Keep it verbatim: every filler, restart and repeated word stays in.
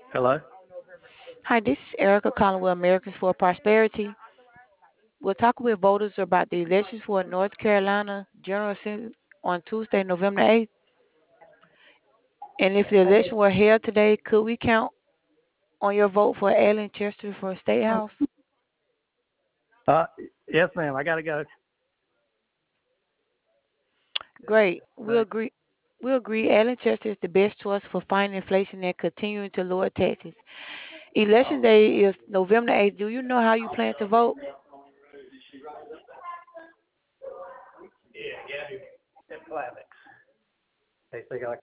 Hello? Hi, this is Erica calling with Americans for Prosperity. We're talking with voters about the elections for North Carolina General Assembly on Tuesday, November eighth. And if the election were held today, could we count on your vote for Alan Chester for State House? Uh, yes, ma'am. I got to go. Great. We Thanks. agree. We agree Alan Chester is the best choice for fighting inflation and continuing to lower taxes. Election day is November eighth. Do you know how you plan to vote? Yeah, Gabby. At Flavix. They think I